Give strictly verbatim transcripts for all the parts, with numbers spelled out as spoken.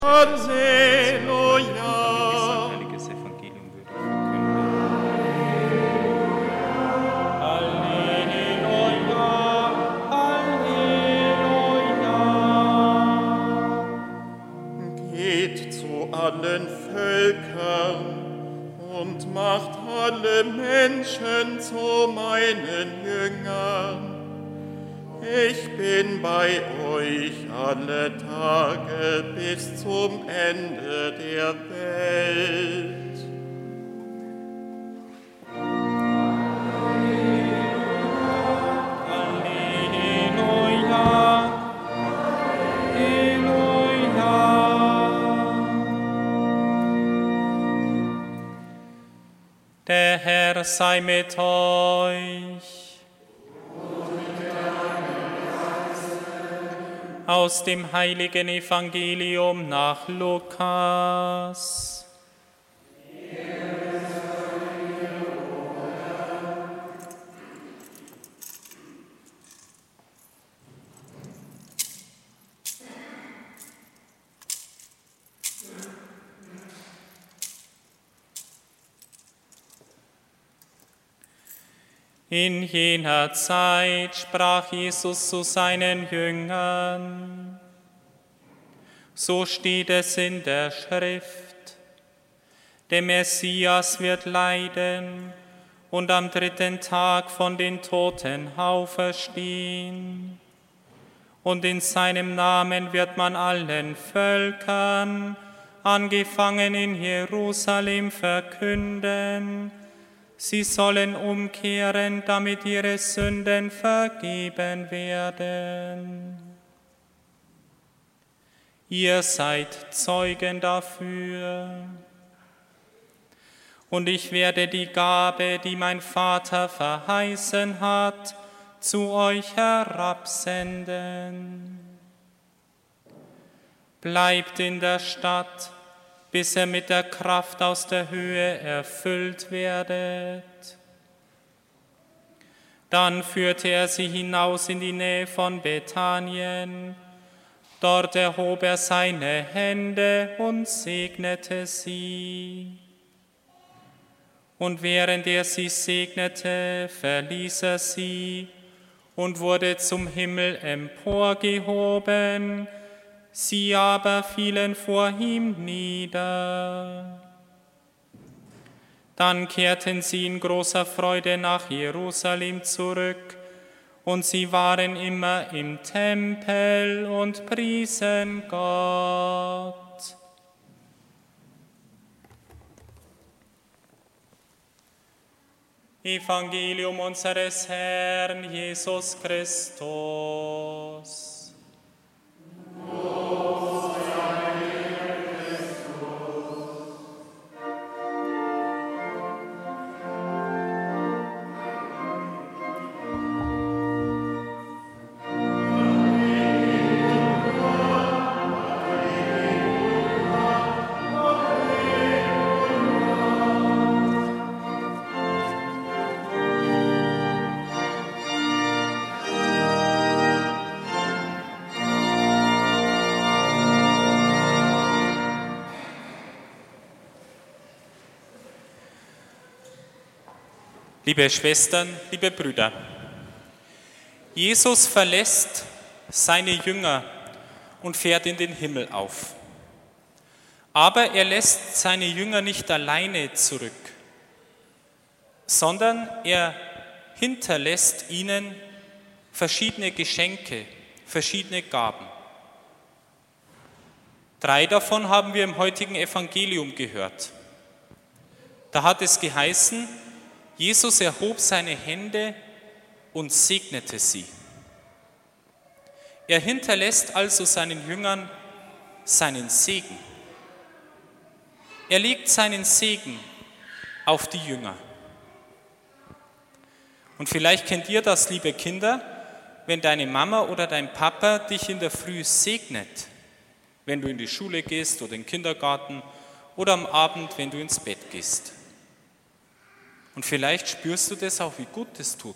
Halleluja. Heiliges Evangelium würde Halleluja. Geht zu allen Völkern und macht alle Menschen zu meinen Jüngern. Ich bin bei euch alle Tage bis zum Ende der Welt. Halleluja, Halleluja. Der Herr sei mit euch. Aus dem heiligen Evangelium nach Lukas. In jener Zeit sprach Jesus zu seinen Jüngern: So steht es in der Schrift: Der Messias wird leiden und am dritten Tag von den Toten auferstehen. Und in seinem Namen wird man allen Völkern, angefangen in Jerusalem, verkünden, sie sollen umkehren, damit ihre Sünden vergeben werden. Ihr seid Zeugen dafür. Und ich werde die Gabe, die mein Vater verheißen hat, zu euch herabsenden. Bleibt in der Stadt, bis er mit der Kraft aus der Höhe erfüllt werdet. Dann führte er sie hinaus in die Nähe von Bethanien. Dort erhob er seine Hände und segnete sie. Und während er sie segnete, verließ er sie und wurde zum Himmel emporgehoben. Sie aber fielen vor ihm nieder. Dann kehrten sie in großer Freude nach Jerusalem zurück, und sie waren immer im Tempel und priesen Gott. Evangelium unseres Herrn Jesus Christus. Liebe Schwestern, liebe Brüder, Jesus verlässt seine Jünger und fährt in den Himmel auf. Aber er lässt seine Jünger nicht alleine zurück, sondern er hinterlässt ihnen verschiedene Geschenke, verschiedene Gaben. Drei davon haben wir im heutigen Evangelium gehört. Da hat es geheißen, Jesus erhob seine Hände und segnete sie. Er hinterlässt also seinen Jüngern seinen Segen. Er legt seinen Segen auf die Jünger. Und vielleicht kennt ihr das, liebe Kinder, wenn deine Mama oder dein Papa dich in der Früh segnet, wenn du in die Schule gehst oder in den Kindergarten oder am Abend, wenn du ins Bett gehst. Und vielleicht spürst du das auch, wie gut es tut,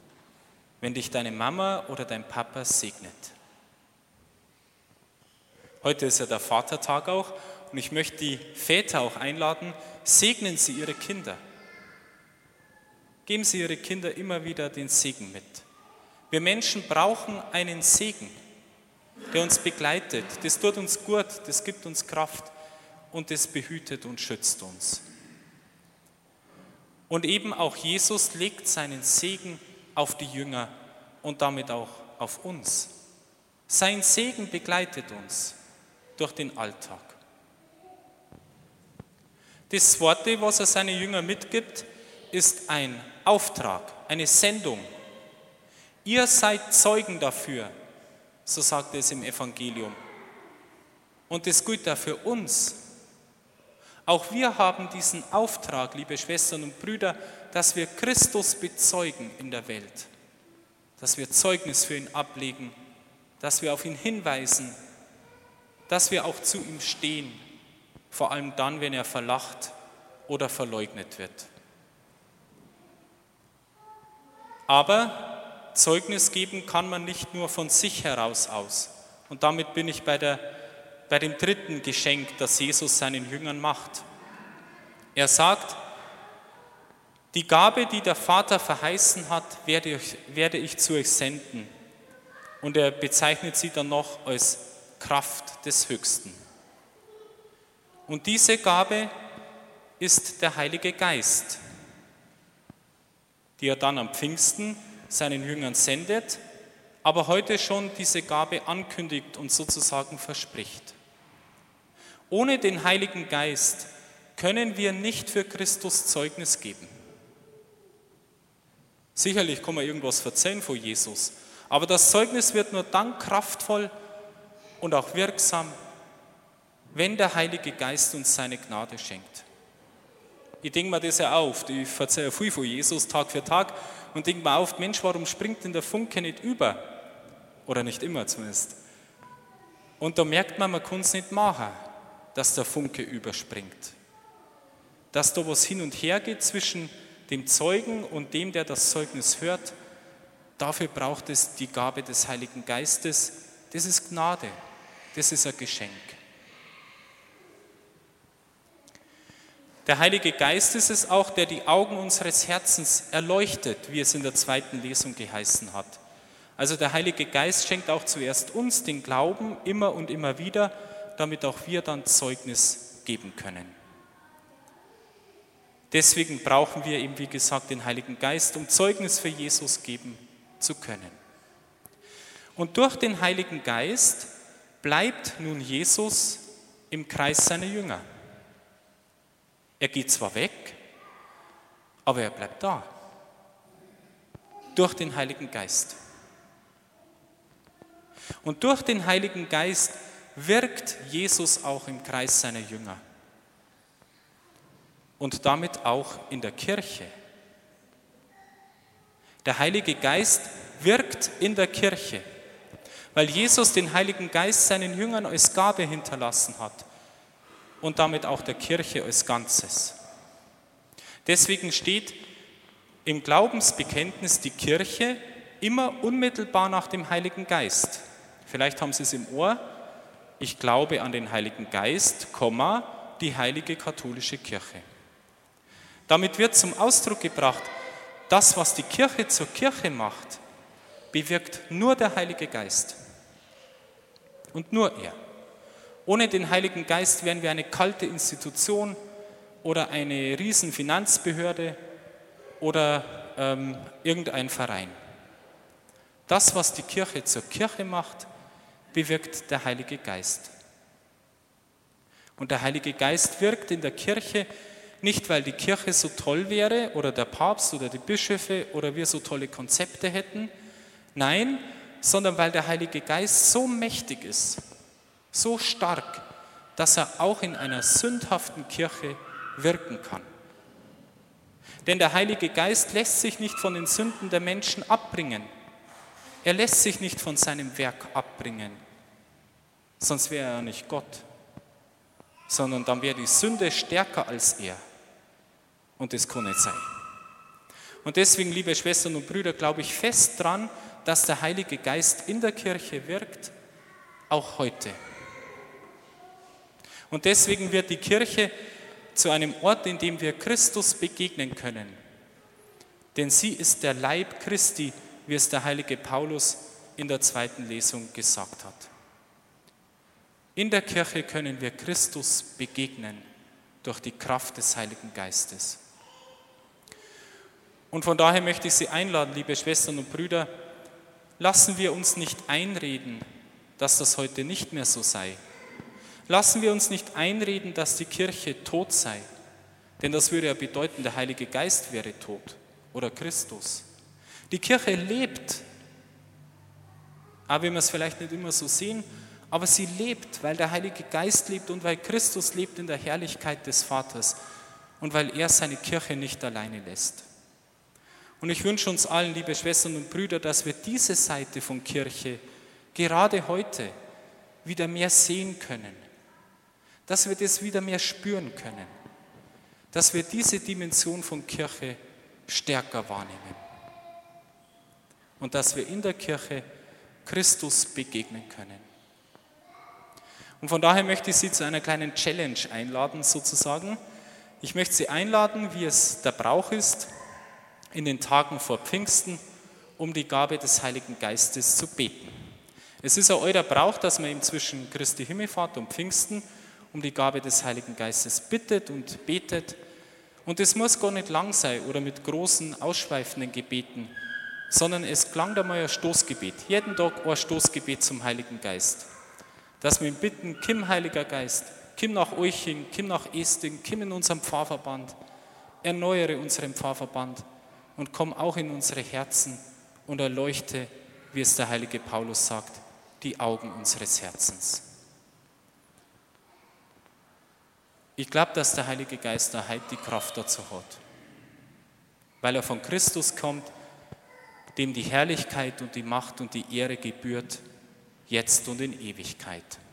wenn dich deine Mama oder dein Papa segnet. Heute ist ja der Vatertag auch und ich möchte die Väter auch einladen, segnen Sie Ihre Kinder. Geben Sie Ihre Kinder immer wieder den Segen mit. Wir Menschen brauchen einen Segen, der uns begleitet. Das tut uns gut, das gibt uns Kraft und das behütet und schützt uns. Und eben auch Jesus legt seinen Segen auf die Jünger und damit auch auf uns. Sein Segen begleitet uns durch den Alltag. Das Zweite, was er seinen Jüngern mitgibt, ist ein Auftrag, eine Sendung. Ihr seid Zeugen dafür, so sagt es im Evangelium. Und das gilt auch für uns. Auch wir haben diesen Auftrag, liebe Schwestern und Brüder, dass wir Christus bezeugen in der Welt, dass wir Zeugnis für ihn ablegen, dass wir auf ihn hinweisen, dass wir auch zu ihm stehen, vor allem dann, wenn er verlacht oder verleugnet wird. Aber Zeugnis geben kann man nicht nur von sich heraus aus. Und damit bin ich bei, der, bei dem dritten Geschenk, das Jesus seinen Jüngern macht. Er sagt, die Gabe, die der Vater verheißen hat, werde ich, werde ich zu euch senden. Und er bezeichnet sie dann noch als Kraft des Höchsten. Und diese Gabe ist der Heilige Geist, die er dann am Pfingsten seinen Jüngern sendet, aber heute schon diese Gabe ankündigt und sozusagen verspricht. Ohne den Heiligen Geist können wir nicht für Christus Zeugnis geben. Sicherlich kann man irgendwas erzählen von Jesus, aber das Zeugnis wird nur dann kraftvoll und auch wirksam, wenn der Heilige Geist uns seine Gnade schenkt. Ich denke mir das ja auf, ich erzähle viel von Jesus Tag für Tag und denke mir auf, Mensch, warum springt denn der Funke nicht über? Oder nicht immer zumindest. Und da merkt man, man kann es nicht machen, dass der Funke überspringt. Dass da was hin und her geht zwischen dem Zeugen und dem, der das Zeugnis hört, dafür braucht es die Gabe des Heiligen Geistes. Das ist Gnade, das ist ein Geschenk. Der Heilige Geist ist es auch, der die Augen unseres Herzens erleuchtet, wie es in der zweiten Lesung geheißen hat. Also der Heilige Geist schenkt auch zuerst uns den Glauben immer und immer wieder, damit auch wir dann Zeugnis geben können. Deswegen brauchen wir eben, wie gesagt, den Heiligen Geist, um Zeugnis für Jesus geben zu können. Und durch den Heiligen Geist bleibt nun Jesus im Kreis seiner Jünger. Er geht zwar weg, aber er bleibt da. Durch den Heiligen Geist. Und durch den Heiligen Geist wirkt Jesus auch im Kreis seiner Jünger. Und damit auch in der Kirche. Der Heilige Geist wirkt in der Kirche, weil Jesus den Heiligen Geist seinen Jüngern als Gabe hinterlassen hat. Und damit auch der Kirche als Ganzes. Deswegen steht im Glaubensbekenntnis die Kirche immer unmittelbar nach dem Heiligen Geist. Vielleicht haben Sie es im Ohr. Ich glaube an den Heiligen Geist, die heilige katholische Kirche. Damit wird zum Ausdruck gebracht, das, was die Kirche zur Kirche macht, bewirkt nur der Heilige Geist. Und nur er. Ohne den Heiligen Geist wären wir eine kalte Institution oder eine riesen Finanzbehörde oder ähm, irgendein Verein. Das, was die Kirche zur Kirche macht, bewirkt der Heilige Geist. Und der Heilige Geist wirkt in der Kirche nicht, weil die Kirche so toll wäre oder der Papst oder die Bischöfe oder wir so tolle Konzepte hätten. Nein, sondern weil der Heilige Geist so mächtig ist, so stark, dass er auch in einer sündhaften Kirche wirken kann. Denn der Heilige Geist lässt sich nicht von den Sünden der Menschen abbringen. Er lässt sich nicht von seinem Werk abbringen. Sonst wäre er nicht Gott. Sondern dann wäre die Sünde stärker als er. Und das kann nicht sein. Und deswegen, liebe Schwestern und Brüder, glaube ich fest dran, dass der Heilige Geist in der Kirche wirkt, auch heute. Und deswegen wird die Kirche zu einem Ort, in dem wir Christus begegnen können. Denn sie ist der Leib Christi, wie es der heilige Paulus in der zweiten Lesung gesagt hat. In der Kirche können wir Christus begegnen durch die Kraft des Heiligen Geistes. Und von daher möchte ich Sie einladen, liebe Schwestern und Brüder, lassen wir uns nicht einreden, dass das heute nicht mehr so sei. Lassen wir uns nicht einreden, dass die Kirche tot sei, denn das würde ja bedeuten, der Heilige Geist wäre tot oder Christus. Die Kirche lebt, auch wenn wir es vielleicht nicht immer so sehen, aber sie lebt, weil der Heilige Geist lebt und weil Christus lebt in der Herrlichkeit des Vaters und weil er seine Kirche nicht alleine lässt. Und ich wünsche uns allen, liebe Schwestern und Brüder, dass wir diese Seite von Kirche gerade heute wieder mehr sehen können, dass wir das wieder mehr spüren können, dass wir diese Dimension von Kirche stärker wahrnehmen und dass wir in der Kirche Christus begegnen können. Und von daher möchte ich Sie zu einer kleinen Challenge einladen, sozusagen. Ich möchte Sie einladen, wie es der Brauch ist, in den Tagen vor Pfingsten, um die Gabe des Heiligen Geistes zu beten. Es ist ja euer Brauch, dass man eben zwischen Christi Himmelfahrt und Pfingsten um die Gabe des Heiligen Geistes bittet und betet. Und es muss gar nicht lang sein oder mit großen, ausschweifenden Gebeten, sondern es klang da mal ein Stoßgebet. Jeden Tag ein Stoßgebet zum Heiligen Geist. Dass wir ihn bitten, komm Heiliger Geist, komm nach Euching, komm nach Esting, komm in unserem Pfarrverband, erneuere unseren Pfarrverband und komm auch in unsere Herzen und erleuchte, wie es der heilige Paulus sagt, die Augen unseres Herzens. Ich glaube, dass der Heilige Geist da heute die Kraft dazu hat, weil er von Christus kommt, dem die Herrlichkeit und die Macht und die Ehre gebührt, jetzt und in Ewigkeit.